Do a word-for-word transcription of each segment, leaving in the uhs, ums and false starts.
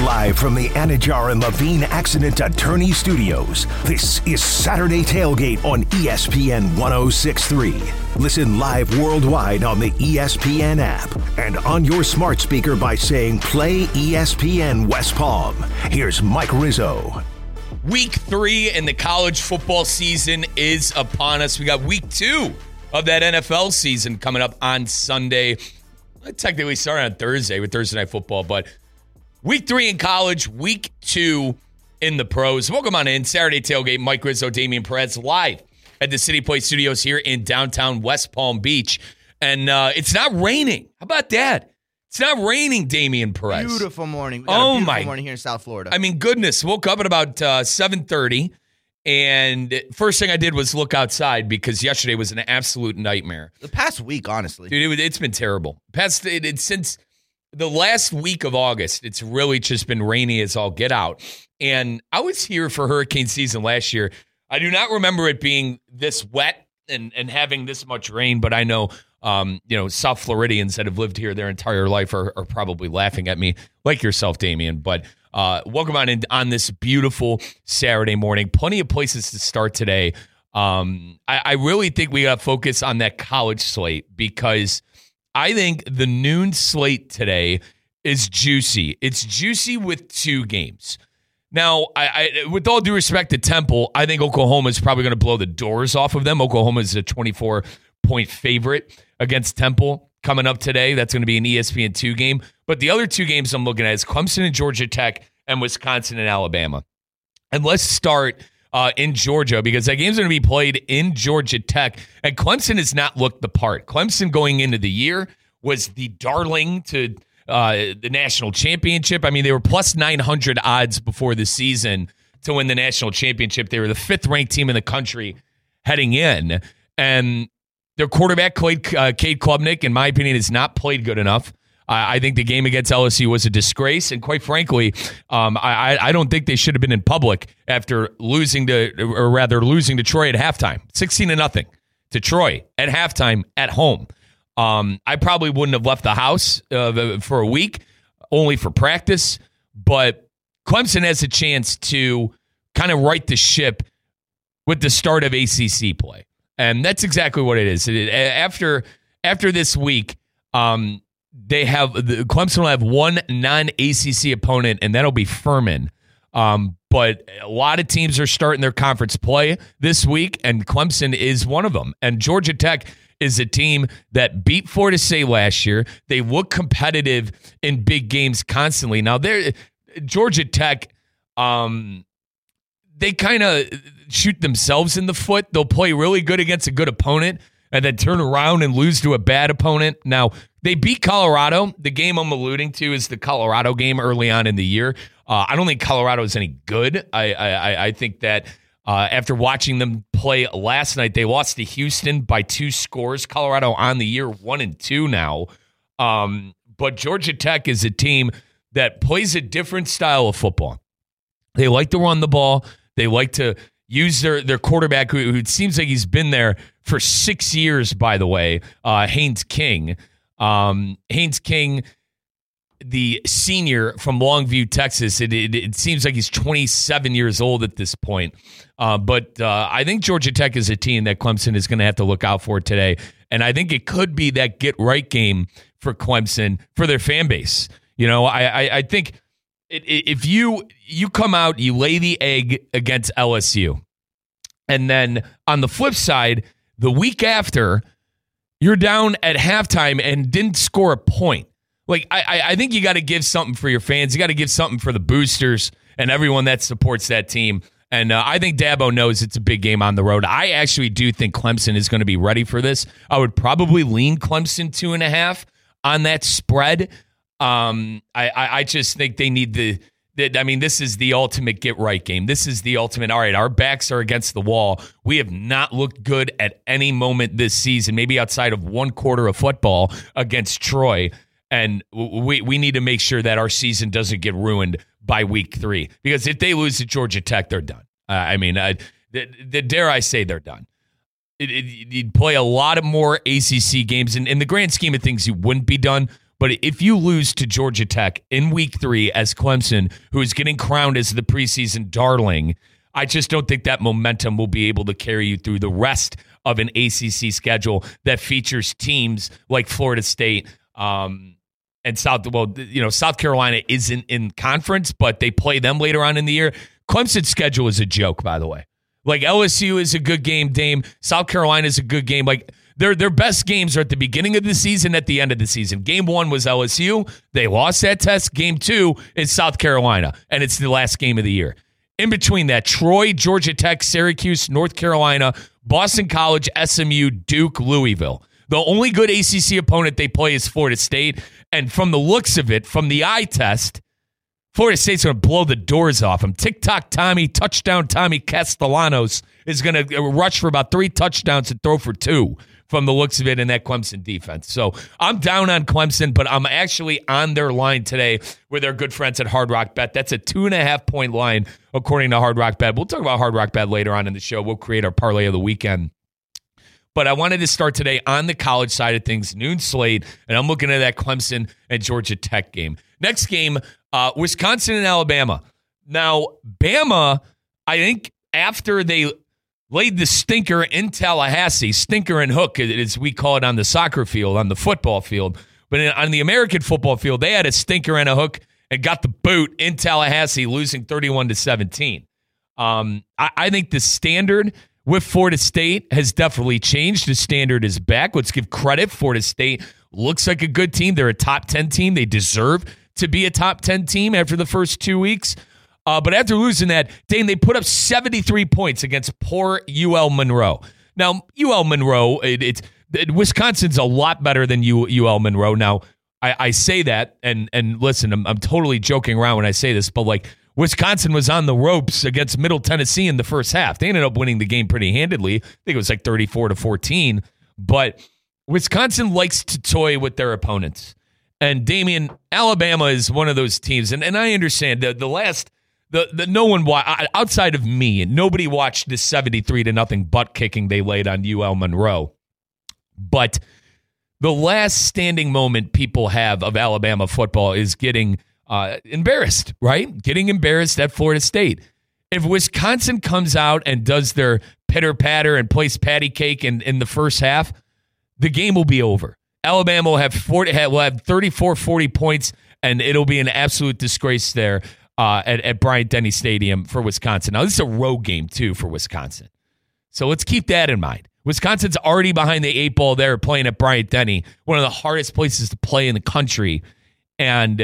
Live from the Anajar and Levine Accident Attorney Studios, this is Saturday Tailgate on E S P N ten sixty-three. Listen live worldwide on the E S P N app and on your smart speaker by saying play E S P N West Palm. Here's Mike Rizzo. Week three in the college football season is upon us. We got week two of that N F L season coming up on Sunday. Technically started on Thursday with Thursday Night Football, but week three in college, week two in the pros. Welcome on in. Saturday Tailgate, Mike Rizzo, Damian Perez, live at the City Place Studios here in downtown West Palm Beach. And uh, it's not raining. How about that? It's not raining, Damian Perez. Beautiful morning. We got oh, a beautiful my. morning here in South Florida. I mean, goodness. Woke up at about uh, seven thirty, and first thing I did was look outside because yesterday was an absolute nightmare. The past week, honestly. Dude, it, it's been terrible. Past it, it, Since the last week of August, it's really just been rainy as all get out. And I was here for hurricane season last year. I do not remember it being this wet and, and having this much rain, but I know um, you know, South Floridians that have lived here their entire life are, are probably laughing at me, like yourself, Damian. But uh, welcome on in on this beautiful Saturday morning. Plenty of places to start today. Um, I, I really think we got to focus on that college slate because I think the noon slate today is juicy. It's juicy with two games. Now, I, I, with all due respect to Temple, I think Oklahoma is probably going to blow the doors off of them. Oklahoma is a twenty-four point favorite against Temple coming up today. That's going to be an E S P N two game. But the other two games I'm looking at is Clemson and Georgia Tech and Wisconsin and Alabama. And let's start uh, in Georgia because that game's going to be played in Georgia Tech. And Clemson has not looked the part. Clemson going into the year was the darling to uh, the national championship. I mean, they were plus nine hundred odds before the season to win the national championship. They were the fifth ranked team in the country heading in. And their quarterback, Cade, uh, Cade Klubnik, in my opinion, has not played good enough. Uh, I think the game against L S U was a disgrace. And quite frankly, um, I, I don't think they should have been in public after losing to, or rather losing to Troy at halftime. sixteen to nothing to Troy at halftime at home. Um, I probably wouldn't have left the house uh, for a week, only for practice. But Clemson has a chance to kind of right the ship with the start of A C C play. And that's exactly what it is. It, after after this week, um, they have the, Clemson will have one non-A C C opponent, and that'll be Furman. Um, but a lot of teams are starting their conference play this week, and Clemson is one of them. And Georgia Tech is a team that beat Florida State last year. They look competitive in big games constantly. Now, they're Georgia Tech. Um, They kind of shoot themselves in the foot. They'll play really good against a good opponent and then turn around and lose to a bad opponent. Now, they beat Colorado. The game I'm alluding to is the Colorado game early on in the year. Uh, I don't think Colorado is any good. I I, I think that uh, after watching them play last night, they lost to Houston by two scores. Colorado on the year one and two now. Um, but Georgia Tech is a team that plays a different style of football. They like to run the ball. They like to use their, their quarterback, who, who seems like he's been there for six years, by the way, uh, Haynes King. Um, Haynes King, the senior from Longview, Texas, it, it, it seems like he's twenty-seven years old at this point. Uh, but uh, I think Georgia Tech is a team that Clemson is going to have to look out for today. And I think it could be that get-right game for Clemson, for their fan base. You know, I, I, I think... If you you come out, you lay the egg against L S U, and then on the flip side, the week after, you're down at halftime and didn't score a point. Like, I, I think you got to give something for your fans. You got to give something for the boosters and everyone that supports that team. And uh, I think Dabo knows it's a big game on the road. I actually do think Clemson is going to be ready for this. I would probably lean Clemson two and a half on that spread. Um, I, I, I just think they need the, the, I mean, this is the ultimate get-right game. This is the ultimate, all right, our backs are against the wall. We have not looked good at any moment this season, maybe outside of one quarter of football against Troy. And we, we need to make sure that our season doesn't get ruined by week three. Because if they lose to Georgia Tech, they're done. Uh, I mean, uh, the, the, dare I say they're done. It, it, you'd play a lot of more A C C games. And in the grand scheme of things, you wouldn't be done. But if you lose to Georgia Tech in week three as Clemson, who is getting crowned as the preseason darling, I just don't think that momentum will be able to carry you through the rest of an A C C schedule that features teams like Florida State um, and South. Well, you know, South Carolina isn't in conference, but they play them later on in the year. Clemson's schedule is a joke, by the way. Like L S U is a good game, Dame. South Carolina is a good game. Like their their best games are at the beginning of the season, at the end of the season. Game one was L S U. They lost that test. Game two is South Carolina, and it's the last game of the year. In between that, Troy, Georgia Tech, Syracuse, North Carolina, Boston College, S M U, Duke, Louisville. The only good A C C opponent they play is Florida State. And from the looks of it, from the eye test, Florida State's going to blow the doors off them. TikTok Tommy, touchdown Tommy Castellanos is going to rush for about three touchdowns and throw for two from the looks of it in that Clemson defense. So I'm down on Clemson, but I'm actually on their line today with our good friends at Hard Rock Bet. That's a two and a half point line, according to Hard Rock Bet. We'll talk about Hard Rock Bet later on in the show. We'll create our parlay of the weekend. But I wanted to start today on the college side of things, noon slate, and I'm looking at that Clemson and Georgia Tech game. Next game, uh, Wisconsin and Alabama. Now, Bama, I think after they laid the stinker in Tallahassee, stinker and hook, as we call it on the soccer field, on the football field. But in, on the American football field, they had a stinker and a hook and got the boot in Tallahassee, losing thirty-one to seventeen. Um, I, I think the standard with Florida State has definitely changed. The standard is back. Let's give credit. Florida State looks like a good team. They're a top ten team. They deserve to be a top ten team after the first two weeks. Uh, but after losing that, Dane, they put up seventy-three points against poor U L Monroe. Now, U L Monroe, it, it's it, Wisconsin's a lot better than U, UL Monroe. Now, I, I say that, and and listen, I'm, I'm totally joking around when I say this, but like Wisconsin was on the ropes against Middle Tennessee in the first half. They ended up winning the game pretty handedly. I think it was like thirty-four to fourteen. But Wisconsin likes to toy with their opponents. And Damian, Alabama is one of those teams, and, and I understand that the last. The, the no one outside of me, and nobody watched this seventy-three to nothing butt kicking they laid on U L Monroe. But the last standing moment people have of Alabama football is getting uh, embarrassed, right? Getting embarrassed at Florida State. If Wisconsin comes out and does their pitter patter and plays patty cake in, in the first half, the game will be over. Alabama will have forty, will have thirty-four, forty points, and it'll be an absolute disgrace there. Uh, at, at Bryant-Denny Stadium for Wisconsin. Now, this is a road game, too, for Wisconsin. So let's keep that in mind. Wisconsin's already behind the eight ball there playing at Bryant-Denny, one of the hardest places to play in the country. And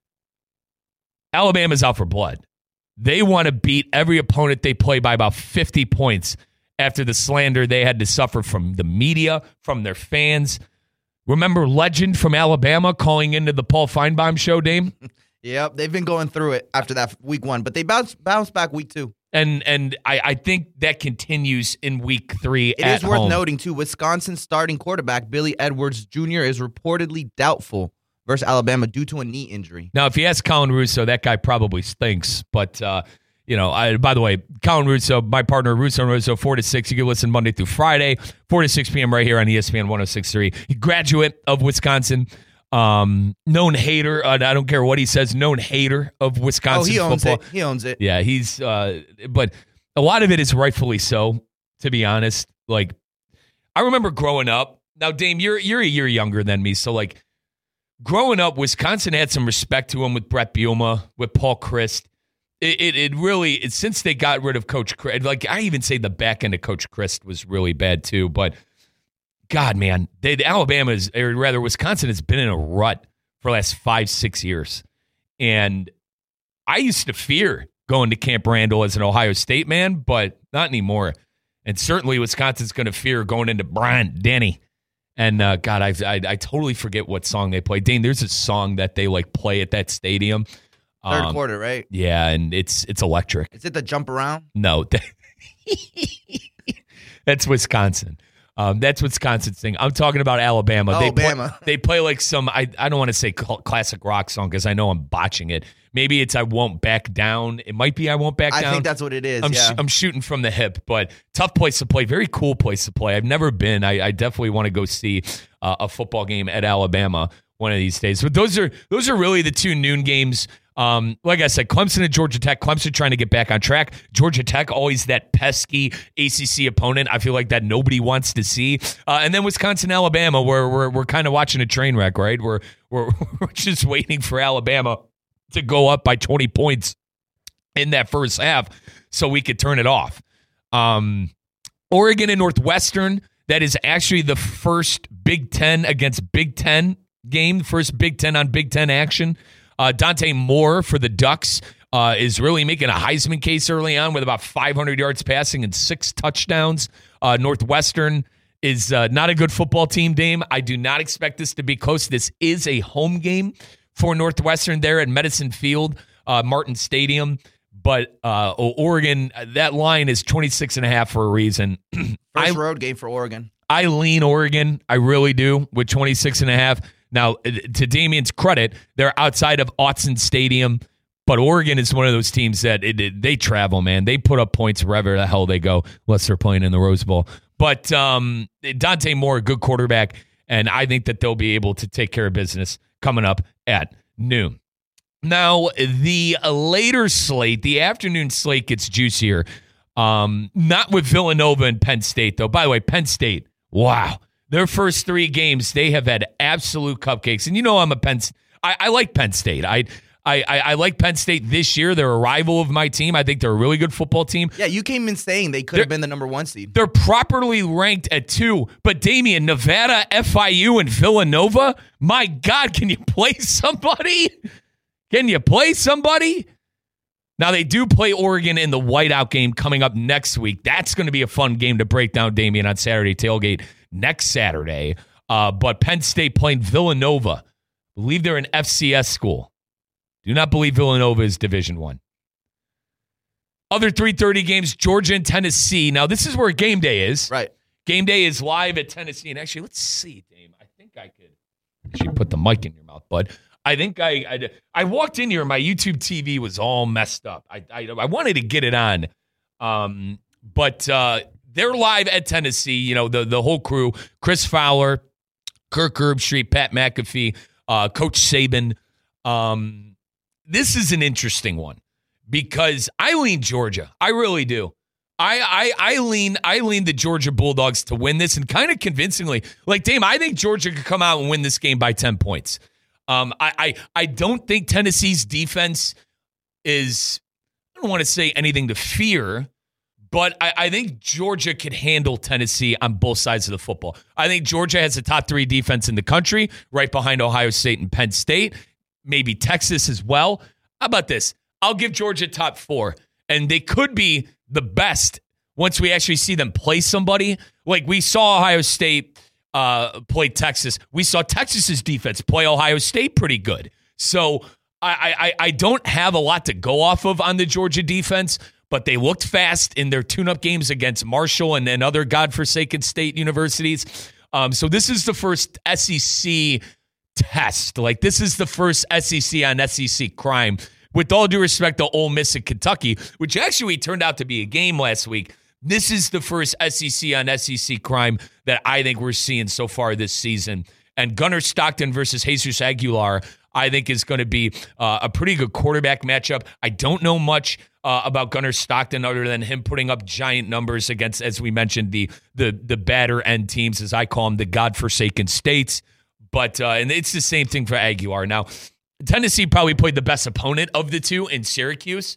Alabama's out for blood. They want to beat every opponent they play by about fifty points after the slander they had to suffer from the media, from their fans. Remember legend from Alabama calling into the Paul Feinbaum show, Dame? Yep, they've been going through it after that week one, but they bounced bounced back week two. And and I, I think that continues in week three. It at is worth home. noting, too, Wisconsin's starting quarterback, Billy Edwards Junior, is reportedly doubtful versus Alabama due to a knee injury. Now, if you ask Colin Russo, that guy probably stinks. But, uh, you know, I, by the way, Colin Russo, my partner, Russo and Russo, four to six. You can listen Monday through Friday, four to six p.m. right here on E S P N one oh six point three. Graduate of Wisconsin. Um, known hater. Uh, I don't care what he says. Known hater of Wisconsin oh, he owns football. it. He owns it. Yeah, he's. Uh, but a lot of it is rightfully so. To be honest, like I remember growing up. Now, Dame, you're you're a year younger than me, so like growing up, Wisconsin had some respect to him with Brett Bielema, with Paul Chryst. It it, it really it, since they got rid of Coach Chryst, like I even say the back end of Coach Chryst was really bad too, but. God, man, they, the Alabama's, or rather Wisconsin has been in a rut for the last five, six years. And I used to fear going to Camp Randall as an Ohio State man, but not anymore. And certainly Wisconsin's going to fear going into Bryant-Denny. And, uh, God, I, I I totally forget what song they play. Dane, there's a song that they, like, play at that stadium. Third Um, quarter, right? Yeah, and it's it's electric. Is it the jump around? No. That's Wisconsin. Um, that's Wisconsin's thing. I'm talking about Alabama. Oh, they play, Bama. They play like some, I, I don't want to say cl- classic rock song because I know I'm botching it. Maybe it's I Won't Back Down. It might be I Won't Back I Down. think that's what it is, I'm, yeah. sh- I'm shooting from the hip, but tough place to play. Very cool place to play. I've never been. I, I definitely want to go see uh, a football game at Alabama one of these days. But those are those are really the two noon games. Um, like I said, Clemson and Georgia Tech. Clemson trying to get back on track. Georgia Tech, always that pesky A C C opponent. I feel like that nobody wants to see. Uh, and then Wisconsin, Alabama, where we're we're kind of watching a train wreck, right? We're we're we're just waiting for Alabama to go up by twenty points in that first half so we could turn it off. Um, Oregon and Northwestern. That is actually the first Big Ten against Big Ten game. First Big Ten on Big Ten action. Uh, Dante Moore for the Ducks uh, is really making a Heisman case early on with about five hundred yards passing and six touchdowns. Uh, Northwestern is uh, not a good football team, Dame. I do not expect this to be close. This is a home game for Northwestern there at Medicine Field, uh, Martin Stadium. But uh, Oregon, that line is twenty-six and a half for a reason. First I, road game for Oregon. I lean Oregon. I really do with twenty-six and a half. Now, to Damien's credit, they're outside of Autzen Stadium, but Oregon is one of those teams that it, it, they travel, man. They put up points wherever the hell they go, unless they're playing in the Rose Bowl. But um, Dante Moore, a good quarterback, and I think that they'll be able to take care of business coming up at noon. Now, the later slate, the afternoon slate gets juicier. Um, not with Villanova and Penn State, though. By the way, Penn State, wow. Their first three games, they have had absolute cupcakes. And you know I'm a Penn I, I like Penn State. I, I I like Penn State this year. They're a rival of my team. I think they're a really good football team. Yeah, you came in saying they could they're, have been the number one seed. They're properly ranked at two. But, Damien, Nevada, F I U, and Villanova, my God, can you play somebody? Can you play somebody? Now, they do play Oregon in the whiteout game coming up next week. That's going to be a fun game to break down, Damien, on Saturday Tailgate next Saturday. Uh, but Penn State playing Villanova. I believe they're an F C S school. Do not believe Villanova is Division One. Other three thirty games, Georgia and Tennessee. Now, this is where game day is. Right. Game day is live at Tennessee. And actually, let's see, Dame. I think I could actually put the mic in your mouth, bud. I think I, I I walked in here and my YouTube T V was all messed up. I I, I wanted to get it on, um, but uh, they're live at Tennessee. You know, the the whole crew: Chris Fowler, Kirk Herbstreit, Pat McAfee, uh, Coach Saban. Um, this is an interesting one because I lean Georgia. I really do. I, I I lean I lean the Georgia Bulldogs to win this, and kind of convincingly. Like, Dame, I think Georgia could come out and win this game by ten points. Um, I, I I don't think Tennessee's defense is, I don't want to say anything to fear, but I, I think Georgia can handle Tennessee on both sides of the football. I think Georgia has the top three defense in the country, right behind Ohio State and Penn State, maybe Texas as well. How about this? I'll give Georgia top four, and they could be the best once we actually see them play somebody. Like we saw Ohio State Uh, played Texas. We saw Texas's defense play Ohio State pretty good. So I, I I don't have a lot to go off of on the Georgia defense, but they looked fast in their tune-up games against Marshall and, and other godforsaken state universities. Um, so this is the first S E C test. Like, this is the first S E C on S E C crime. With all due respect to Ole Miss and Kentucky, which actually turned out to be a game last week, this is the first S E C on S E C crime that I think we're seeing so far this season. And Gunnar Stockton versus Jesus Aguilar, I think, is going to be uh, a pretty good quarterback matchup. I don't know much uh, about Gunnar Stockton other than him putting up giant numbers against, as we mentioned, the the the batter end teams, as I call them, the godforsaken states. But uh, and it's the same thing for Aguilar. Now, Tennessee probably played the best opponent of the two in Syracuse.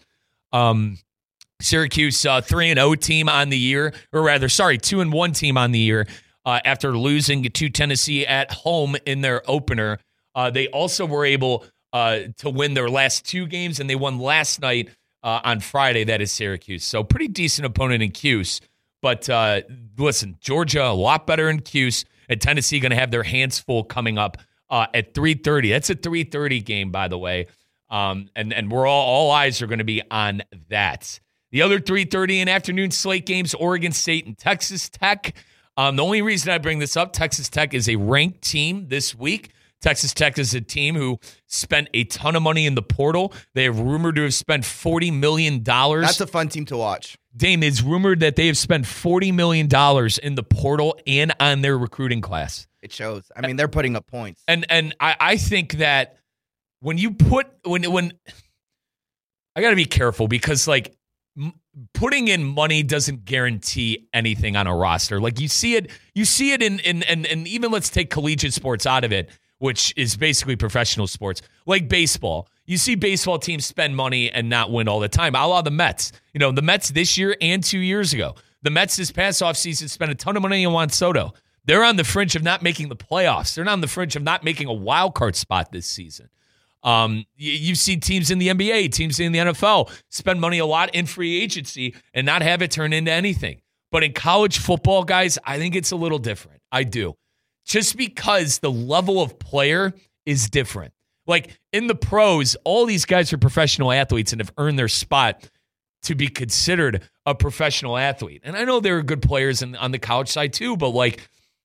Um Syracuse, uh, three and oh team on the year, or rather, sorry, two and one team on the year uh, after losing to Tennessee at home in their opener. Uh, they also were able uh, to win their last two games, and they won last night uh, on Friday. That is Syracuse. So pretty decent opponent in Cuse. But uh, listen, Georgia, a lot better in Cuse, and Tennessee going to have their hands full coming up uh, at three thirty. That's a three thirty game, by the way. Um, and, and we're all, all eyes are going to be on that. The other three thirty in afternoon slate games, Oregon State and Texas Tech. Um, the only reason I bring this up, Texas Tech is a ranked team this week. Texas Tech is a team who spent a ton of money in the portal. They have rumored to have spent forty million dollars. That's a fun team to watch. Dame, is rumored that they have spent forty million dollars in the portal and on their recruiting class. It shows. I mean, they're putting up points. And and I, I think that when you put, when, when I got to be careful because, like, m- putting in money doesn't guarantee anything on a roster. Like, you see it, you see it in, in, in, and even let's take collegiate sports out of it, which is basically professional sports, like baseball. You see baseball teams spend money and not win all the time, a la the Mets. You know, the Mets this year and two years ago. The Mets this past offseason spent a ton of money on Juan Soto. They're on the fringe of not making the playoffs. They're not on the fringe of not making a wild card spot this season. Um, you, you've seen teams in the N B A, teams in the N F L spend money a lot in free agency and not have it turn into anything. But in college football, guys, I think it's a little different. I do. Just because the level of player is different. Like in the pros, all these guys are professional athletes and have earned their spot to be considered a professional athlete. And I know there are good players in, on the college side too, but like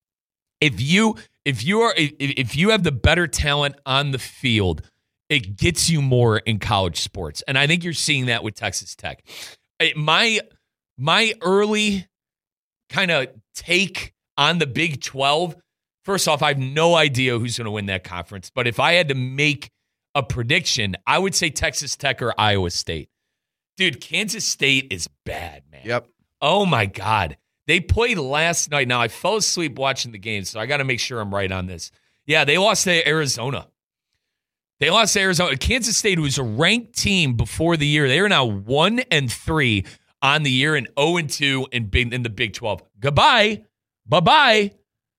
if you if you are if, if you have the better talent on the field, it gets you more in college sports. And I think you're seeing that with Texas Tech. My my early kind of take on the Big twelve, first off, I have no idea who's going to win that conference. But if I had to make a prediction, I would say Texas Tech or Iowa State. Dude, Kansas State is bad, man. Yep. Oh, my God. They played last night. Now, I fell asleep watching the game, so I got to make sure I'm right on this. Yeah, they lost to Arizona. They lost to Arizona. Kansas State, who was a ranked team before the year, they are now one and three on the year and oh and two in, big, in the Big twelve. Goodbye. Bye-bye.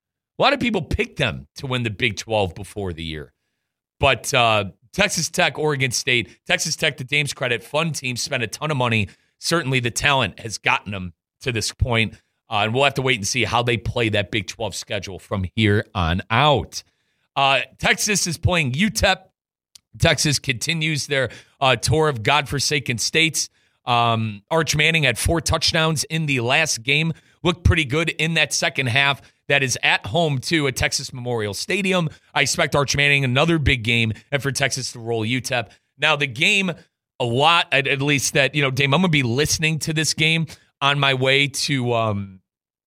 A lot of people picked them to win the Big twelve before the year. But uh, Texas Tech, Oregon State, Texas Tech, to Dame's credit, fun team, spent a ton of money. Certainly the talent has gotten them to this point. Uh, and we'll have to wait and see how they play that Big twelve schedule from here on out. Uh, Texas is playing U T E P. Texas continues their uh, tour of godforsaken states. Um, Arch Manning had four touchdowns in the last game. Looked pretty good in that second half. That is at home, too, at Texas Memorial Stadium. I expect Arch Manning another big game and for Texas to roll U T E P. Now, the game, a lot, at, at least that, you know, Dame, I'm going to be listening to this game on my way to um,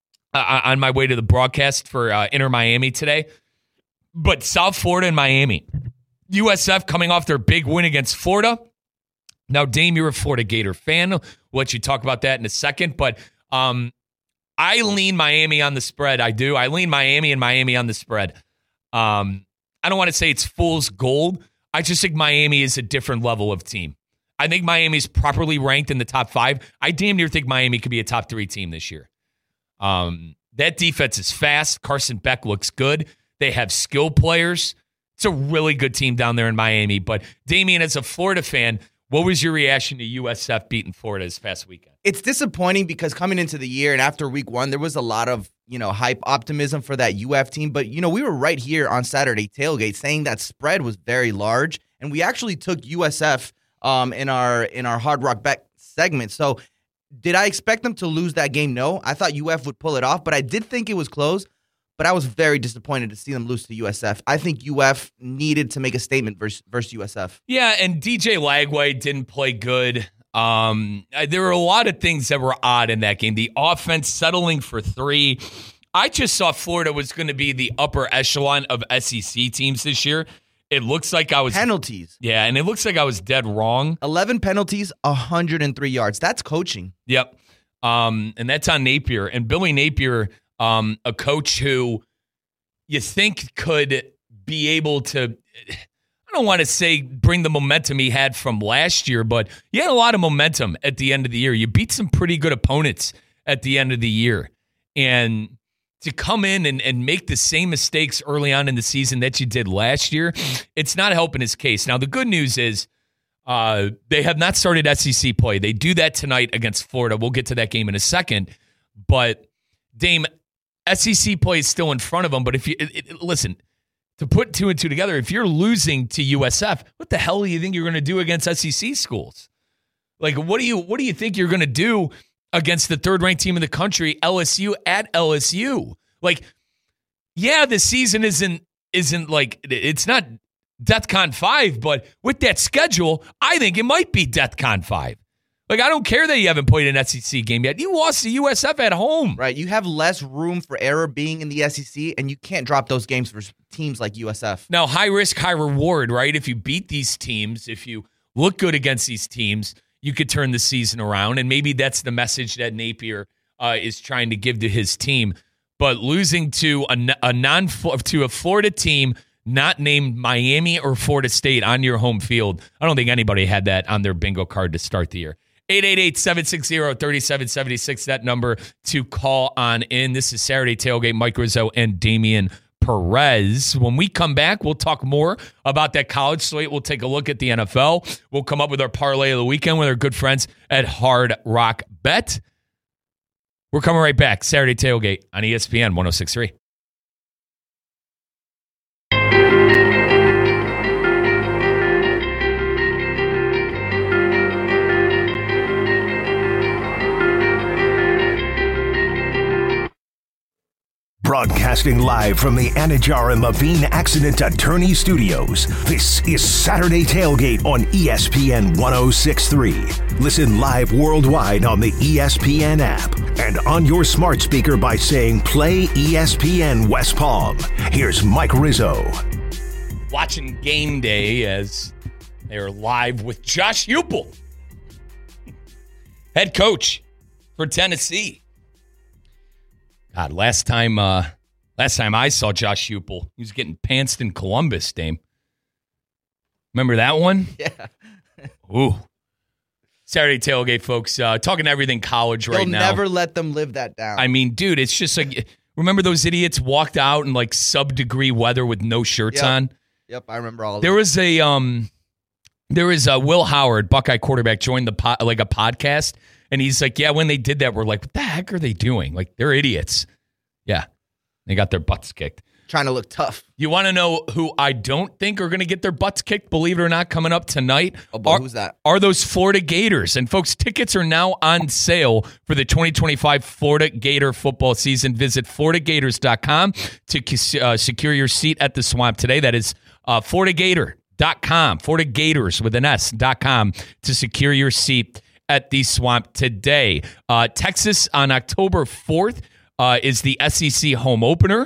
uh, on my way to the broadcast for uh, Inter Miami today. But South Florida and Miami. U S F coming off their big win against Florida. Now, Dame, you're a Florida Gator fan. We'll let you talk about that in a second. But um, I lean Miami on the spread. I do. I lean Miami and Miami on the spread. Um, I don't want to say it's fool's gold. I just think Miami is a different level of team. I think Miami's properly ranked in the top five. I damn near think Miami could be a top three team this year. Um, that defense is fast. Carson Beck looks good. They have skilled players. It's a really good team down there in Miami. But, Damian, as a Florida fan, what was your reaction to U S F beating Florida this past weekend? It's disappointing because coming into the year and after week one, there was a lot of, you know, hype, optimism for that U F team. But, you know, we were right here on Saturday tailgate saying that spread was very large. And we actually took U S F um, in our in our Hard Rock Bet segment. So did I expect them to lose that game? No. I thought U F would pull it off, but I did think it was close. But I was very disappointed to see them lose to U S F. I think U F needed to make a statement versus, versus U S F. Yeah, and D J Lagway didn't play good. Um, there were a lot of things that were odd in that game. The offense settling for three. I just saw Florida was going to be the upper echelon of S E C teams this year. It looks like I was... Penalties. Yeah, and it looks like I was dead wrong. eleven penalties, one hundred three yards. That's coaching. Yep. Um, and that's on Napier. And Billy Napier... Um, a coach who you think could be able to, I don't want to say bring the momentum he had from last year, but you had a lot of momentum at the end of the year. You beat some pretty good opponents at the end of the year. And to come in and, and make the same mistakes early on in the season that you did last year, it's not helping his case. Now, the good news is uh, they have not started S E C play. They do that tonight against Florida. We'll get to that game in a second. But, Dame, S E C play is still in front of them, but if you it, it, listen, to put two and two together, if you're losing to U S F, what the hell do you think you're going to do against S E C schools? Like, what do you what do you think you're going to do against the third-ranked team in the country, L S U at L S U? Like, yeah, the season isn't isn't like it's not DEFCON five, but with that schedule, I think it might be DEFCON five. Like, I don't care that you haven't played an S E C game yet. You lost to U S F at home. Right. You have less room for error being in the S E C, and you can't drop those games for teams like U S F. Now, high risk, high reward, right? If you beat these teams, if you look good against these teams, you could turn the season around. And maybe that's the message that Napier uh, is trying to give to his team. But losing to a, a non to a Florida team not named Miami or Florida State on your home field, I don't think anybody had that on their bingo card to start the year. eight eight eight, seven six zero, three seven seven six, that number to call on in. This is Saturday Tailgate, Mike Rizzo and Damian Perez. When we come back, we'll talk more about that college slate. We'll take a look at the N F L. We'll come up with our parlay of the weekend with our good friends at Hard Rock Bet. We're coming right back. Saturday Tailgate on E S P N one oh six point three. Broadcasting live from the Anajar and Levine Accident Attorney Studios, this is Saturday Tailgate on E S P N one oh six point three. Listen live worldwide on the E S P N app and on your smart speaker by saying play E S P N West Palm. Here's Mike Rizzo. Watching game day as they are live with Josh Heupel, head coach for Tennessee. God, last time, uh, last time I saw Josh Heupel, he was getting pantsed in Columbus, Dame. Remember that one? Yeah. Ooh. Saturday Tailgate, folks. Uh, talking everything college right They'll now. never let them live that down. I mean, dude, it's just like, remember those idiots walked out in like sub-degree weather with no shirts yep. on? Yep, I remember all of There it. was a, um, there was a Will Howard, Buckeye quarterback, joined the po- like a podcast. And he's like, yeah, when they did that, we're like, what the heck are they doing? Like, they're idiots. Yeah. They got their butts kicked. Trying to look tough. You want to know who I don't think are going to get their butts kicked, believe it or not, coming up tonight? Oh, boy, are, who's that? Are those Florida Gators. And, folks, tickets are now on sale for the twenty twenty-five Florida Gator football season. Visit Florida Gators dot com to uh, secure your seat at the Swamp today. That is uh, Florida Gator dot com, Florida Gators with an S dot com to secure your seat at the Swamp today. Uh, Texas on October fourth uh, is the S E C home opener.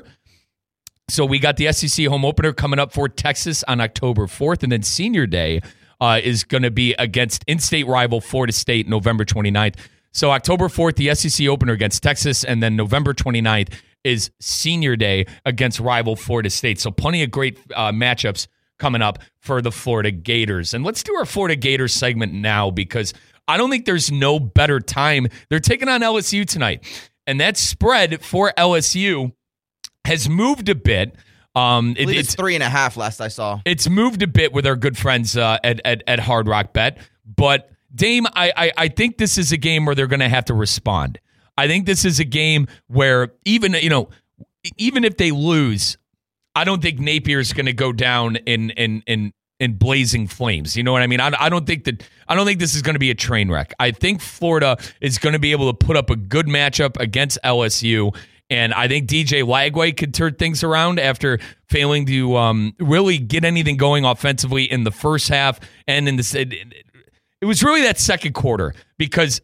So we got the S E C home opener coming up for Texas on October fourth, and then Senior Day uh, is going to be against in-state rival Florida State November twenty-ninth. So October fourth, the S E C opener against Texas, and then November twenty-ninth is Senior Day against rival Florida State. So plenty of great uh, matchups coming up for the Florida Gators. And let's do our Florida Gators segment now, because I don't think there's no better time. They're taking on L S U tonight, and that spread for L S U has moved a bit. Um, I believe it, it's, it's three and a half last I saw. It's moved a bit with our good friends uh, at, at at Hard Rock Bet. But, Dame, I, I, I think this is a game where they're going to have to respond. I think this is a game where even, you know, even if they lose, I don't think Napier's going to go down in in in in blazing flames. You know what I mean? I, I don't think that I don't think this is going to be a train wreck. I think Florida is going to be able to put up a good matchup against L S U, and I think D J Lagway could turn things around after failing to um, really get anything going offensively in the first half and in the. It, it was really that second quarter, because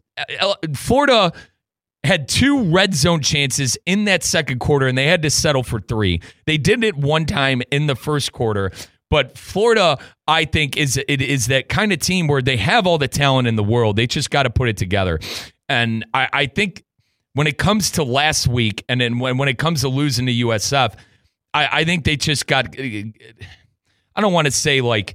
Florida had two red zone chances in that second quarter, and they had to settle for three. They did it one time in the first quarter. But Florida, I think, is it is that kind of team where they have all the talent in the world. They just got to put it together. And I, I think when it comes to last week, and then when, when it comes to losing to U S F, I, I think they just got, I don't want to say like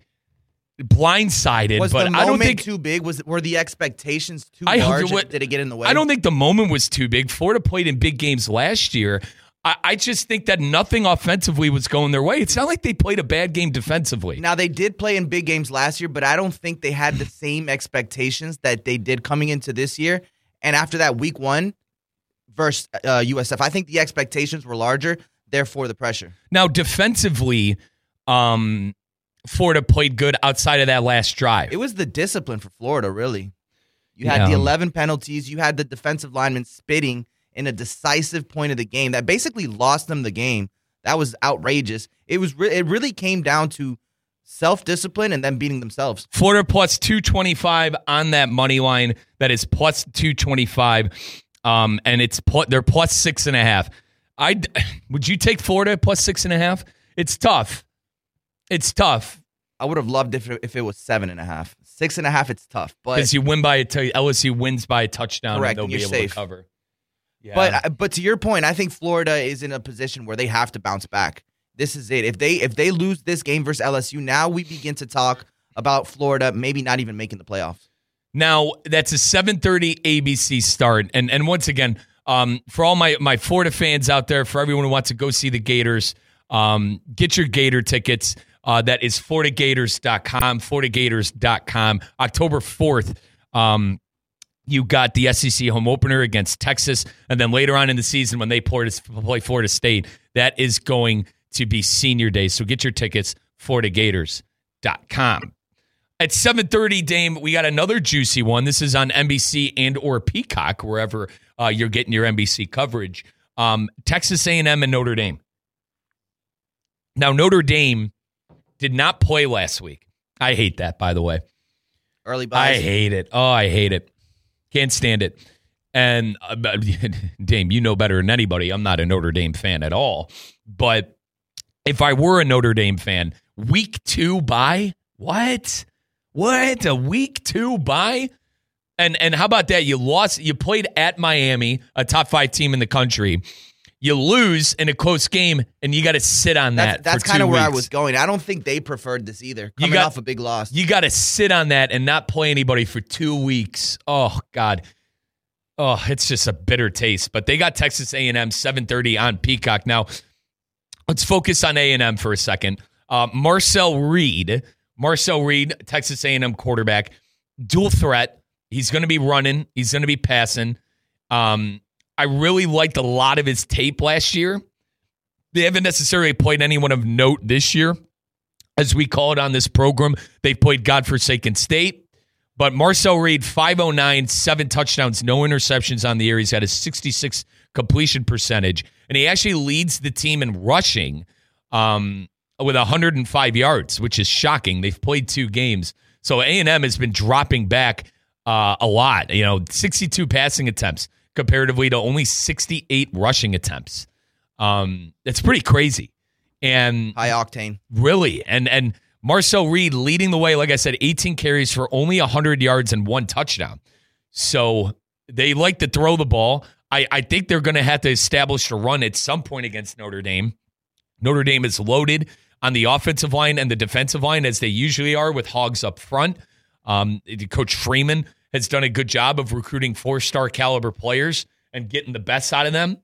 blindsided, was but the I don't moment think too big. Was were the expectations too I, large? what, Did it get in the way? I don't think the moment was too big. Florida played in big games last year. I, I just think that nothing offensively was going their way. It's not like they played a bad game defensively. Now, they did play in big games last year, but I don't think they had the same expectations that they did coming into this year. And after that week one versus uh, U S F, I think the expectations were larger, therefore the pressure. Now, defensively, um, Florida played good outside of that last drive. It was the discipline for Florida, really. You had Yeah. the eleven penalties. You had the defensive lineman spitting in a decisive point of the game that basically lost them the game. That was outrageous. It was. Re- it really came down to self-discipline, and then beating themselves. Florida plus two twenty-five on that money line. That is plus two twenty-five, um, and it's pl- they're plus six and a half. I would you take Florida plus six and a half? It's tough. It's tough. I would have loved if it, if it was seven and a half. Six and a half, it's tough. But because you win by a t- L S U wins by a touchdown, correct, and they'll and be you're able safe. to cover. Yeah. But but to your point, I think Florida is in a position where they have to bounce back. This is it. If they if they lose this game versus L S U, now we begin to talk about Florida maybe not even making the playoffs. Now that's a seven thirty A B C start, and and once again, um, for all my my Florida fans out there, for everyone who wants to go see the Gators, um, get your Gator tickets. Uh, that is Florida Gators dot com, Florida Gators dot com. October fourth, um, you got the S E C home opener against Texas, and then later on in the season when they play Florida State, that is going to be senior day. So get your tickets, Florida Gators dot com. At seven thirty, Dame, we got another juicy one. This is on N B C and or Peacock, wherever uh, you're getting your N B C coverage. Um, Texas A and M and Notre Dame. Now, Notre Dame did not play last week. I hate that, by the way. Early buys. I hate it. Oh, I hate it. Can't stand it. And uh, Dame, you know better than anybody. I'm not a Notre Dame fan at all. But if I were a Notre Dame fan, week two bye? What? What? A week two bye? And and how about that? You lost. You played at Miami, a top five team in the country. You lose in a close game, and you got to sit on that. That's, that's for kind of where weeks. I was going. I don't think they preferred this either. Coming got, off a big loss, you got to sit on that and not play anybody for two weeks. Oh God, oh, it's just a bitter taste. But they got Texas A and M seven thirty on Peacock. Now, let's focus on A and M for a second. Uh, Marcel Reed, Marcel Reed, Texas A and M quarterback, dual threat. He's going to be running. He's going to be passing. Um. I really liked a lot of his tape last year. They haven't necessarily played anyone of note this year. As we call it on this program, they've played godforsaken State. But Marcel Reed, five oh nine, seven touchdowns, no interceptions on the year. He's got a sixty-six completion percentage. And he actually leads the team in rushing um, with one hundred five yards, which is shocking. They've played two games. So A and M has been dropping back uh, a lot. You know, sixty-two passing attempts comparatively to only sixty-eight rushing attempts. Um, it's pretty crazy. And high octane. Really. And and Marcel Reed leading the way, like I said, eighteen carries for only one hundred yards and one touchdown. So they like to throw the ball. I, I think they're going to have to establish a run at some point against Notre Dame. Notre Dame is loaded on the offensive line and the defensive line, as they usually are, with Hogs up front. Um, Coach Freeman has done a good job of recruiting four-star caliber players and getting the best out of them.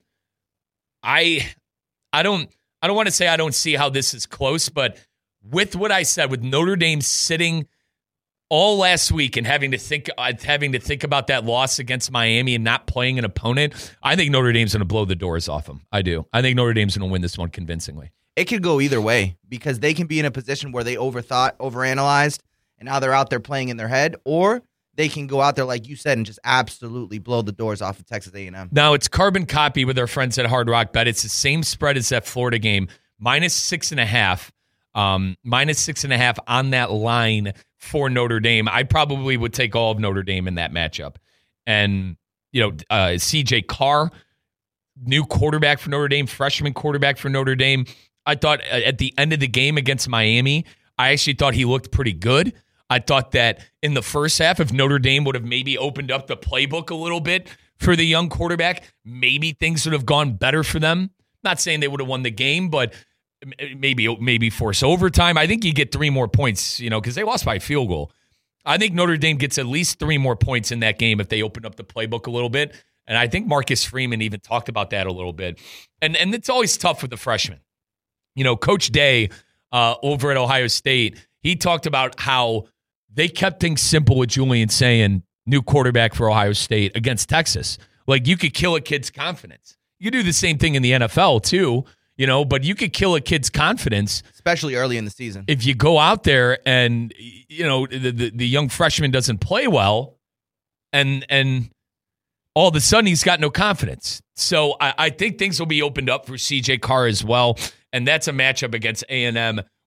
I I don't I don't want to say I don't see how this is close, but with what I said, with Notre Dame sitting all last week and having to think uh, having to think about that loss against Miami and not playing an opponent, I think Notre Dame's going to blow the doors off them. I do. I think Notre Dame's going to win this one convincingly. It could go either way because they can be in a position where they overthought, overanalyzed, and now they're out there playing in their head, or they can go out there, like you said, and just absolutely blow the doors off of Texas A and M. Now, it's carbon copy with our friends at Hard Rock Bet. It's the same spread as that Florida game, minus six and a half, um, minus six and a half on that line for Notre Dame. I probably would take all of Notre Dame in that matchup. And, you know, uh, C J Carr, new quarterback for Notre Dame, freshman quarterback for Notre Dame. I thought at the end of the game against Miami, I actually thought he looked pretty good. I thought that in the first half, if Notre Dame would have maybe opened up the playbook a little bit for the young quarterback, maybe things would have gone better for them. Not saying they would have won the game, but maybe maybe force overtime. I think you get three more points, you know, because they lost by a field goal. I think Notre Dame gets at least three more points in that game if they open up the playbook a little bit. And I think Marcus Freeman even talked about that a little bit. And and it's always tough with the freshmen. You know, Coach Day uh, over at Ohio State, he talked about how they kept things simple with Julian Sayin, new quarterback for Ohio State, against Texas. Like, you could kill a kid's confidence. You do the same thing in the N F L, too, you know, but you could kill a kid's confidence. Especially early in the season. If you go out there and, you know, the, the, the young freshman doesn't play well, and and all of a sudden he's got no confidence. So I, I think things will be opened up for C J Carr as well, and that's a matchup against A and M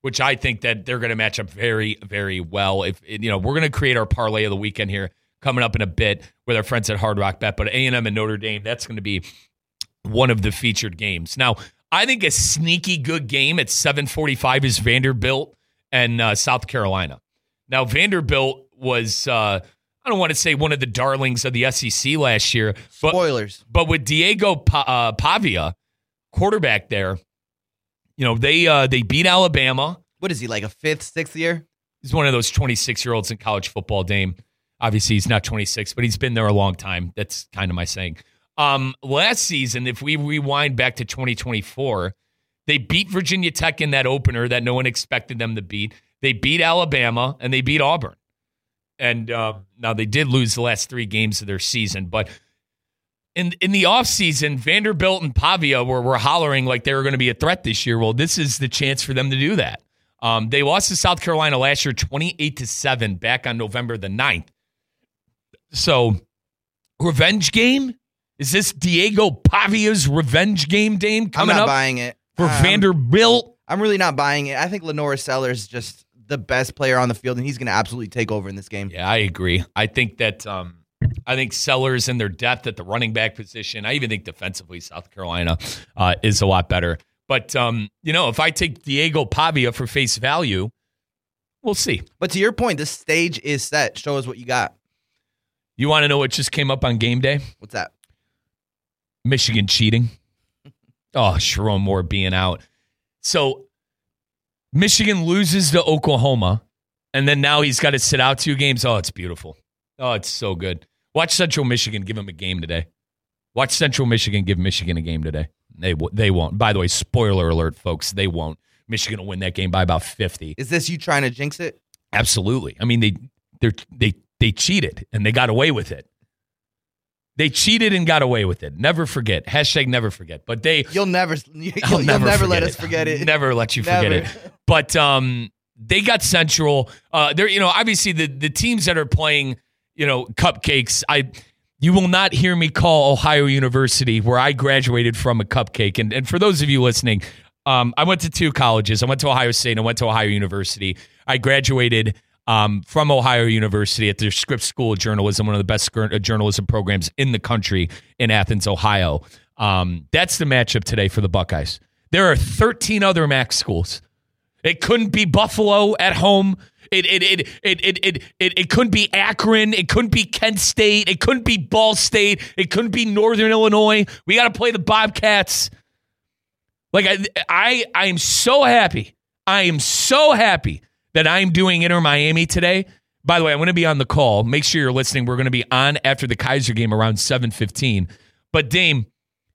which I think that they're going to match up very, very well. If you know, we're going to create our parlay of the weekend here coming up in a bit with our friends at Hard Rock Bet. But A and M and Notre Dame, that's going to be one of the featured games. Now, I think a sneaky good game at seven forty-five is Vanderbilt and uh, South Carolina. Now, Vanderbilt was, uh, I don't want to say one of the darlings of the S E C last year. But, Spoilers. But with Diego pa- uh, Pavia, quarterback there, you know, they uh, they beat Alabama. What is he, like a fifth, sixth year? He's one of those twenty-six-year-olds in college football, Dame. Obviously, he's not twenty-six, but he's been there a long time. That's kind of my saying. Um, last season, if we rewind back to twenty twenty-four, they beat Virginia Tech in that opener that no one expected them to beat. They beat Alabama, and they beat Auburn. And uh, now they did lose the last three games of their season. But in in the offseason, Vanderbilt and Pavia were, were hollering like they were going to be a threat this year. Well, this is the chance for them to do that. Um, they lost to South Carolina last year twenty-eight to seven back on November the ninth. So, revenge game? Is this Diego Pavia's revenge game, Dame, coming I'm not up buying it. for um, Vanderbilt? I'm really not buying it. I think Lenore Sellers is just the best player on the field, and he's going to absolutely take over in this game. Yeah, I agree. I think that um, I think Sellers and their depth at the running back position. I even think defensively, South Carolina uh, is a lot better. But um, you know, if I take Diego Pavia for face value, we'll see. But to your point, the stage is set. Show us what you got. You want to know what just came up on game day? What's that? Michigan cheating. Oh, Sharon Moore being out. So Michigan loses to Oklahoma, and then now he's got to sit out two games. Oh, it's beautiful. Oh, it's so good. Watch Central Michigan give him a game today. Watch Central Michigan give Michigan a game today. They they won't. By the way, spoiler alert, folks, they won't. Michigan will win that game by about fifty. Is this you trying to jinx it? Absolutely. I mean, they they they they cheated, and they got away with it. They cheated and got away with it. Never forget. Hashtag never forget. But they You'll never you'll, I'll you'll never, never let it. us forget it. I'll never let you forget Never. it. But um, they got Central. Uh, they're you know obviously the the teams that are playing you know cupcakes. I you will not hear me call Ohio University, where I graduated from, a cupcake. And and for those of you listening, um, I went to two colleges. I went to Ohio State and I went to Ohio University. I graduated um, from Ohio University at their Scripps School of Journalism, one of the best journalism programs in the country in Athens, Ohio. Um, that's the matchup today for the Buckeyes. There are thirteen other M A C schools. It couldn't be Buffalo at home. It it it it it it it, it couldn't be Akron. It couldn't be Kent State. It couldn't be Ball State. It couldn't be Northern Illinois. We got to play the Bobcats. Like I I I am so happy. I am so happy that I'm doing Inter Miami today. By the way, I'm going to be on the call. Make sure you're listening. We're going to be on after the Kaiser game around seven fifteen. But Dame,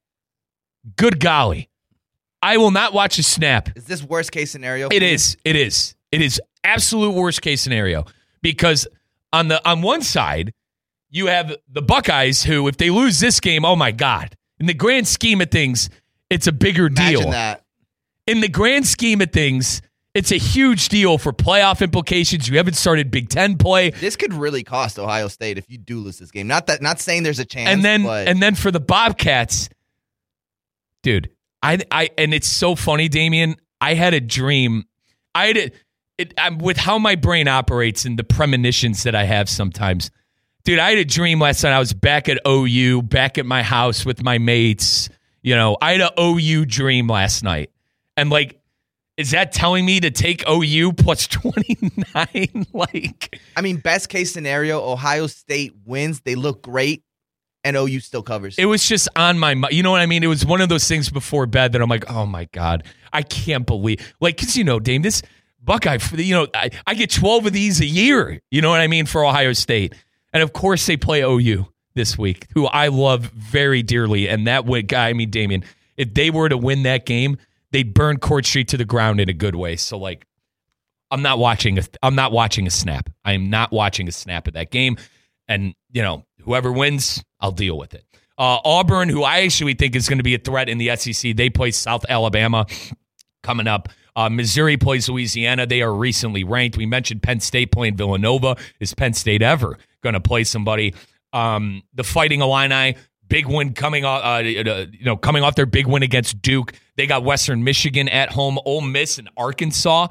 good golly, I will not watch a snap. Is this worst case scenario? It is. It is. It is absolute worst case scenario, because on the on one side, you have the Buckeyes who, if they lose this game, oh my God, in the grand scheme of things, it's a bigger Imagine deal. that. In the grand scheme of things, it's a huge deal for playoff implications. You haven't started Big Ten play. This could really cost Ohio State if you do lose this game. Not that, not saying there's a chance. And then but. and then for the Bobcats, dude, I I and it's so funny, Damian. I had a dream. I had a, it, I'm, with how my brain operates and the premonitions that I have sometimes. Dude, I had a dream last night. I was back at O U, back at my house with my mates. You know, I had an O U dream last night. And like, is that telling me to take O U plus twenty-nine? Like, I mean, best case scenario, Ohio State wins. They look great, and O U still covers. It was just on my mind. You know what I mean? It was one of those things before bed that I'm like, oh my God, I can't believe. Like, because, you know, Dame, this Buckeye, you know, I, I get twelve of these a year. You know what I mean? For Ohio State. And of course, they play O U this week, who I love very dearly. And that guy, I mean, Damian, if they were to win that game, they'd burn Court Street to the ground in a good way. So, like, I'm not watching a, I'm not watching a snap. I am not watching a snap of that game. And, you know, whoever wins, I'll deal with it. Uh, Auburn, who I actually think is going to be a threat in the S E C, they play South Alabama coming up. Uh, Missouri plays Louisiana. They are recently ranked. We mentioned Penn State playing Villanova. Is Penn State ever going to play somebody? Um, the Fighting Illini, big win coming off, uh, you know, coming off their big win against Duke. They got Western Michigan at home. Ole Miss and Arkansas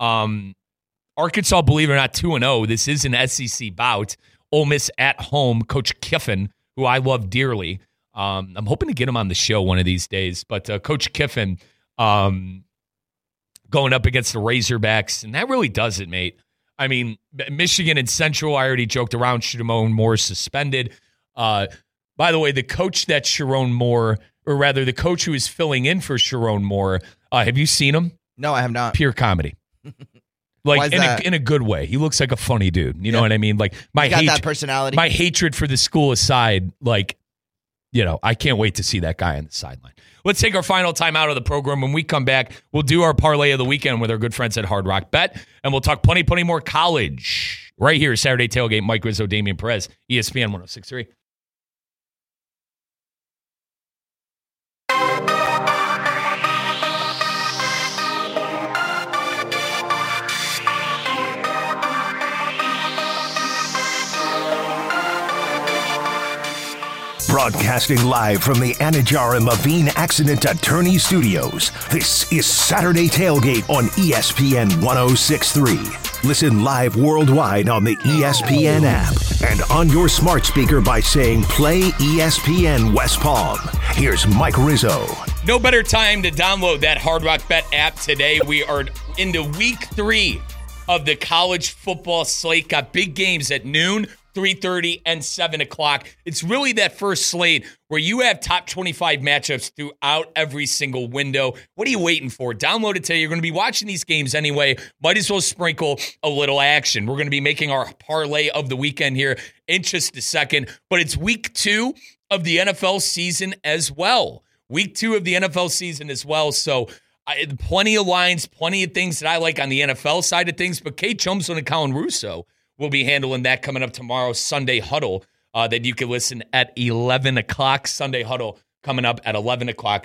Um, Arkansas, believe it or not, two and oh. This is an S E C bout. Ole Miss at home. Coach Kiffin, who I love dearly. Um, I'm hoping to get him on the show one of these days. But uh, Coach Kiffin um, going up against the Razorbacks, and that really does it, mate. I mean, Michigan and Central, I already joked around, Sharon Moore suspended. Uh, by the way, the coach that Sharon Moore, or rather the coach who is filling in for Sharon Moore, uh, have you seen him? No, I have not. Pure comedy. Like in a, in a good way. He looks like a funny dude. You yeah. know what I mean? Like my got hate, that personality. My hatred for the school aside, like, you know, I can't wait to see that guy on the sideline. Let's take our final time out of the program. When we come back, we'll do our parlay of the weekend with our good friends at Hard Rock Bet, and we'll talk plenty, plenty more college right here. Saturday Tailgate, Mike Rizzo, Damian Perez, E S P N one oh six point three. Broadcasting live from the Anajar and Levine Accident Attorney Studios, this is Saturday Tailgate on E S P N one oh six point three. Listen live worldwide on the E S P N app and on your smart speaker by saying play E S P N West Palm. Here's Mike Rizzo. No better time to download that Hard Rock Bet app today. We are into week three of the college football slate. Got big games at noon, three thirty, and seven o'clock. It's really that first slate where you have top twenty-five matchups throughout every single window. What are you waiting for? Download it today. You're going to be watching these games anyway. Might as well sprinkle a little action. We're going to be making our parlay of the weekend here in just a second. But it's week two of the N F L season as well. Week two of the N F L season as well. So I, plenty of lines, plenty of things that I like on the N F L side of things. But Kate Chumson and Colin Russo we'll be handling that coming up tomorrow, Sunday Huddle, uh, that you can listen at eleven o'clock. Sunday Huddle coming up at eleven o'clock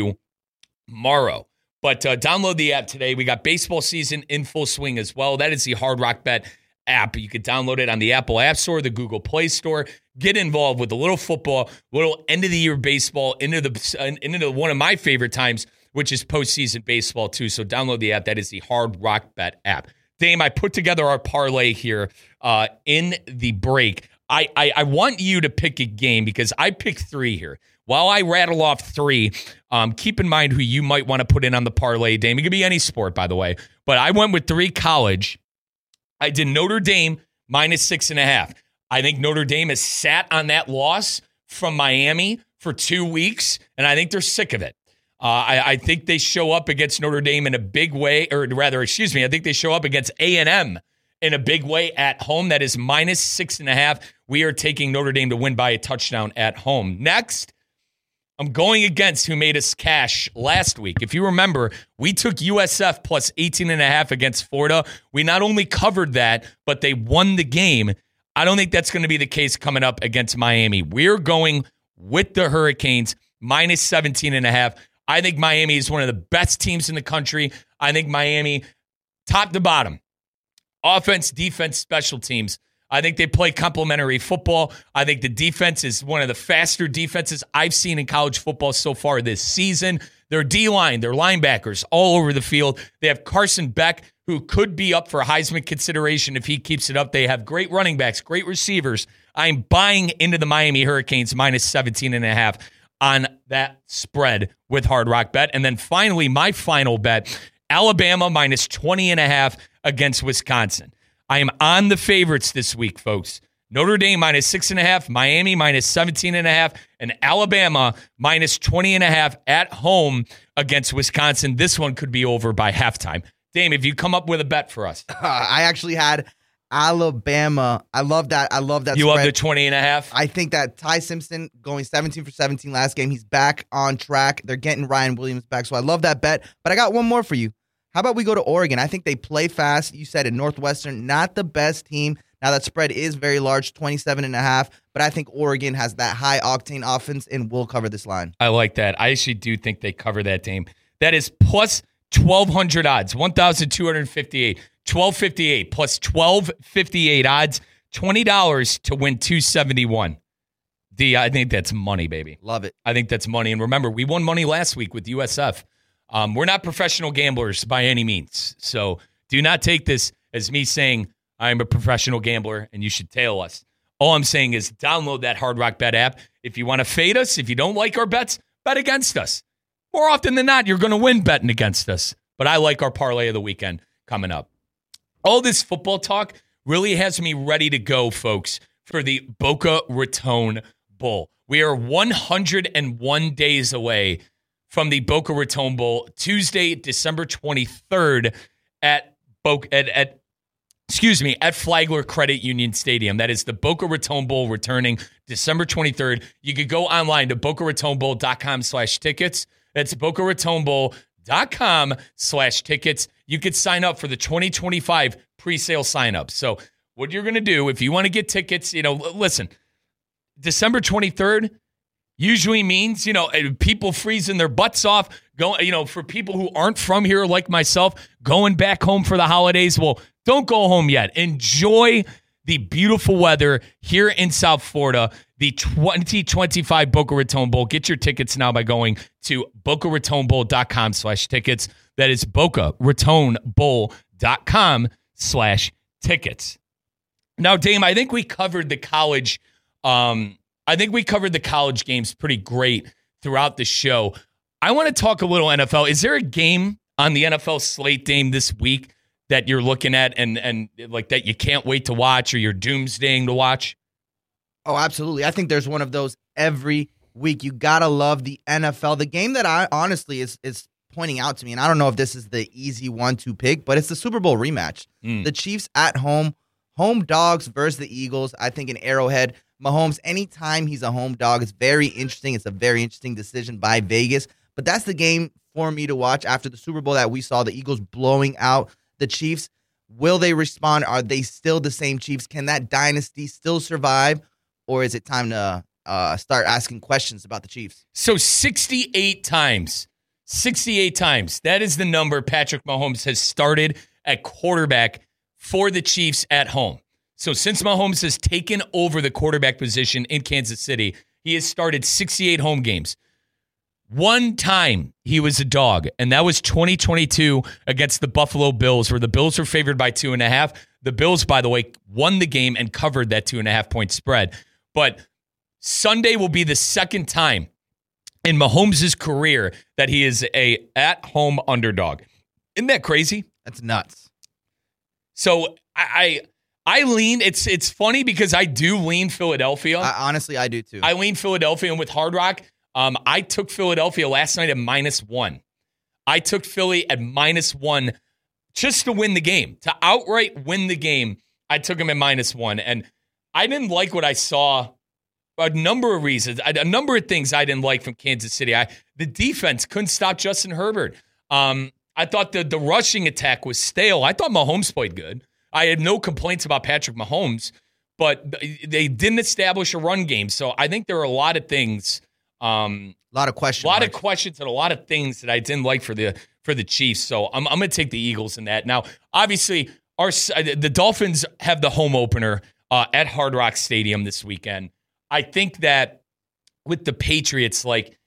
tomorrow. But uh, download the app today. We got baseball season in full swing as well. That is the Hard Rock Bet app. You can download it on the Apple App Store, the Google Play Store. Get involved with a little football, little end-of-the-year baseball, into the into one of my favorite times, which is postseason baseball too. So download the app. That is the Hard Rock Bet app. Dame, I put together our parlay here uh, in the break. I, I I want you to pick a game because I picked three here. While I rattle off three, um, keep in mind who you might want to put in on the parlay, Dame. It could be any sport, by the way. But I went with three college. I did Notre Dame minus six and a half. I think Notre Dame has sat on that loss from Miami for two weeks, and I think they're sick of it. Uh, I, I think they show up against Notre Dame in a big way, or rather, excuse me, I think they show up against A and M in a big way at home. That is minus six and a half. We are taking Notre Dame to win by a touchdown at home. Next, I'm going against who made us cash last week. If you remember, we took U S F plus eighteen and a half against Florida. We not only covered that, but they won the game. I don't think that's going to be the case coming up against Miami. We're going with the Hurricanes minus seventeen and a half. I think Miami is one of the best teams in the country. I think Miami, top to bottom, offense, defense, special teams, I think they play complementary football. I think the defense is one of the faster defenses I've seen in college football so far this season. Their D-line, their linebackers all over the field. They have Carson Beck, who could be up for Heisman consideration if he keeps it up. They have great running backs, great receivers. I'm buying into the Miami Hurricanes minus seventeen and a half on that spread with Hard Rock Bet. And then finally, my final bet, Alabama minus twenty and a half against Wisconsin. I am on the favorites this week, folks. Notre Dame minus six and a half, Miami minus seventeen and a half, and Alabama minus twenty and a half at home against Wisconsin. This one could be over by halftime. Dame, have you come up with a bet for us? Uh, I actually had Alabama. I love that. I love that You spread. love the twenty and a half? I think that Ty Simpson going seventeen for seventeen last game. He's back on track. They're getting Ryan Williams back. So I love that bet. But I got one more for you. How about we go to Oregon? I think they play fast. You said it, Northwestern, not the best team. Now that spread is very large, twenty-seven and a half. But I think Oregon has that high octane offense and will cover this line. I like that. I actually do think they cover that, Dame. That is plus twelve hundred odds, one thousand two hundred fifty-eight. twelve fifty-eight plus twelve fifty-eight odds, twenty dollars to win two seventy-one. D, I think that's money, baby. Love it. I think that's money. And remember, we won money last week with U S F. Um, we're not professional gamblers by any means. So Do not take this as me saying I'm a professional gambler and you should tail us. All I'm saying is download that Hard Rock Bet app. If you want to fade us, if you don't like our bets, bet against us. More often than not, you're going to win betting against us. But I like our parlay of the weekend coming up. All this football talk really has me ready to go, folks, for the Boca Raton Bowl. We are one hundred one days away from the Boca Raton Bowl, Tuesday, December twenty-third at Boca at, at excuse me, at Flagler Credit Union Stadium. That is the Boca Raton Bowl returning December twenty-third. You could go online to boca raton bowl dot com slash tickets. That's boca raton bowl dot com slash tickets. You could sign up for the twenty twenty-five pre-sale sign-up. So what you're going to do, if you want to get tickets, you know, listen, December twenty-third usually means, you know, people freezing their butts off, going, you know, for people who aren't from here like myself, going back home for the holidays. Well, don't go home yet. Enjoy the beautiful weather here in South Florida, the twenty twenty-five Boca Raton Bowl. Get your tickets now by going to boca raton bowl dot com slash tickets. That is boca raton bowl dot com slash tickets. Now, Dame, I think we covered the college um, I think we covered the college games pretty great throughout the show. I want to talk a little N F L. Is there a game on the N F L slate, Dame, this week that you're looking at and and like that you can't wait to watch or you're doomsdaying to watch? Oh, absolutely. I think there's one of those every week. You gotta love the N F L. The game that I honestly is is pointing out to me, and I don't know if this is the easy one to pick, but it's the Super Bowl rematch. Mm. The Chiefs at home, home dogs versus the Eagles. I think in Arrowhead, Mahomes, anytime he's a home dog, it's very interesting. It's a very interesting decision by Vegas. But that's the game for me to watch after the Super Bowl that we saw the Eagles blowing out the Chiefs. Will they respond? Are they still the same Chiefs? Can that dynasty still survive? Or is it time to uh, start asking questions about the Chiefs? So sixty-eight times, sixty-eight times. That is the number Patrick Mahomes has started at quarterback for the Chiefs at home. So since Mahomes has taken over the quarterback position in Kansas City, he has started sixty-eight home games. One time he was a dog, and that was twenty twenty-two against the Buffalo Bills, where the Bills were favored by two and a half. The Bills, by the way, won the game and covered that two and a half point spread. But Sunday will be the second time in Mahomes' career that he is a at-home underdog. Isn't that crazy? That's nuts. So I... I I lean, it's it's funny because I do lean Philadelphia. I, honestly, I do too. I lean Philadelphia, and with Hard Rock, um, I took Philadelphia last night at minus one. I took Philly at minus one just to win the game. To outright win the game, I took them at minus one. And I didn't like what I saw. A number of reasons, a number of things I didn't like from Kansas City. I The defense couldn't stop Justin Herbert. Um, I thought the, the rushing attack was stale. I thought Mahomes played good. I had no complaints about Patrick Mahomes, but they didn't establish a run game. So I think there are a lot of things, um, a lot of questions, a lot of questions, and a lot of things that I didn't like for the for the Chiefs. So I'm I'm going to take the Eagles in that. Now, obviously, our the Dolphins have the home opener uh, at Hard Rock Stadium this weekend. I think that with the Patriots, like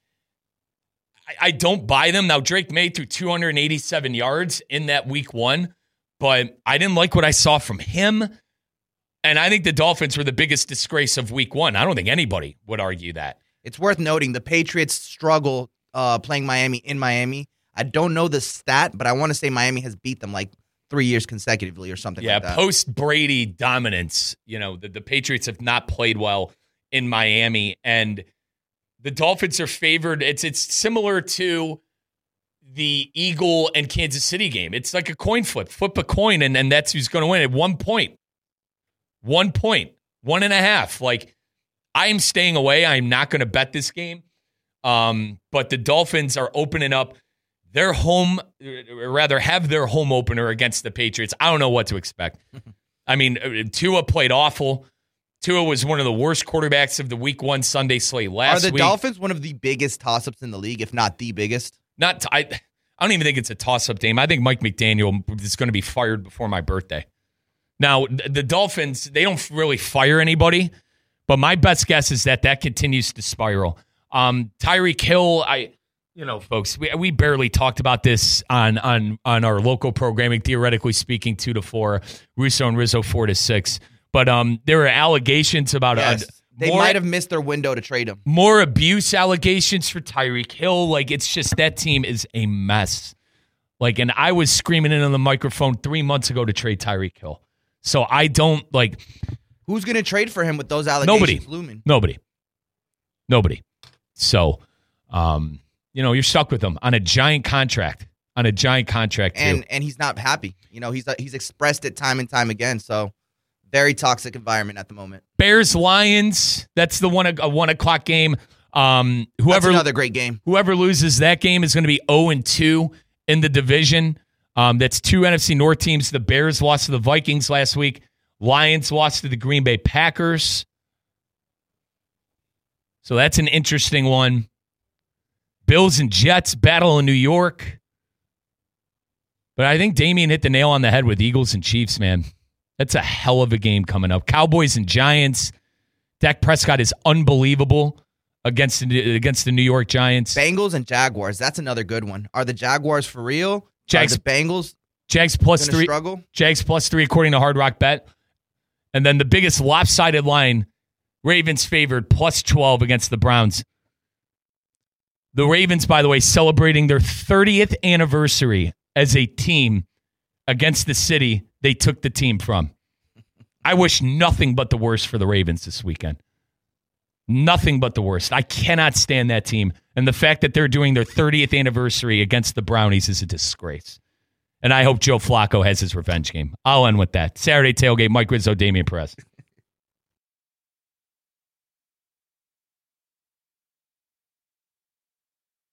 I, I don't buy them now. Drake May threw two hundred eighty-seven yards in that week one. But I didn't like what I saw from him. And I think the Dolphins were the biggest disgrace of week one. I don't think anybody would argue that. It's worth noting the Patriots struggle uh, playing Miami in Miami. I don't know the stat, but I want to say Miami has beat them like three years consecutively or something yeah, like that. Yeah, post-Brady dominance, you know, the, the Patriots have not played well in Miami. And the Dolphins are favored. It's it's similar to the Eagle and Kansas City game. It's like a coin flip. Flip a coin, and, and that's who's going to win at one point. One point. One and a half. Like, I'm staying away. I'm not going to bet this game. Um, but the Dolphins are opening up their home, or rather have their home opener against the Patriots. I don't know what to expect. I mean, Tua played awful. Tua was one of the worst quarterbacks of the week one Sunday slate last week. Are the week. Dolphins one of the biggest toss-ups in the league, if not the biggest? Not, t- I, I don't even think it's a toss-up game. I think Mike McDaniel is going to be fired before my birthday. Now, the Dolphins, they don't really fire anybody, but my best guess is that that continues to spiral. Um, Tyreek Hill, I, you know, folks, we we barely talked about this on on on our local programming. Theoretically speaking, two to four, Russo and Rizzo four to six. But um, there are allegations about yes. a, They more, might have missed their window to trade him. More abuse allegations for Tyreek Hill. Like, it's just that team is a mess. Like, and I was screaming into the microphone three months ago to trade Tyreek Hill. So I don't, like... Who's going to trade for him with those allegations nobody, looming? Nobody. Nobody. So, um, you know, you're stuck with him on a giant contract. On a giant contract, too. And, and he's not happy. You know, he's he's expressed it time and time again, so... Very toxic environment at the moment. Bears Lions. That's the one a one o'clock game. Um, whoever That's another great game. Whoever loses that game is going to be zero and two in the division. Um, that's two N F C North teams. The Bears lost to the Vikings last week. Lions lost to the Green Bay Packers. So that's an interesting one. Bills and Jets battle in New York. But I think Damian hit the nail on the head with Eagles and Chiefs, man. That's a hell of a game coming up. Cowboys and Giants. Dak Prescott is unbelievable against the, against the New York Giants. Bengals and Jaguars. That's another good one. Are the Jaguars for real? Jags, Are the Bengals Jags plus three. Struggle? Jags plus three according to Hard Rock Bet. And then the biggest lopsided line, Ravens favored plus twelve against the Browns. The Ravens, by the way, celebrating their thirtieth anniversary as a team against the city they took the team from. I wish nothing but the worst for the Ravens this weekend. Nothing but the worst. I cannot stand that team. And the fact that they're doing their thirtieth anniversary against the Brownies is a disgrace. And I hope Joe Flacco has his revenge game. I'll end with that. Saturday Tailgate, Mike Rizzo, Damian Perez.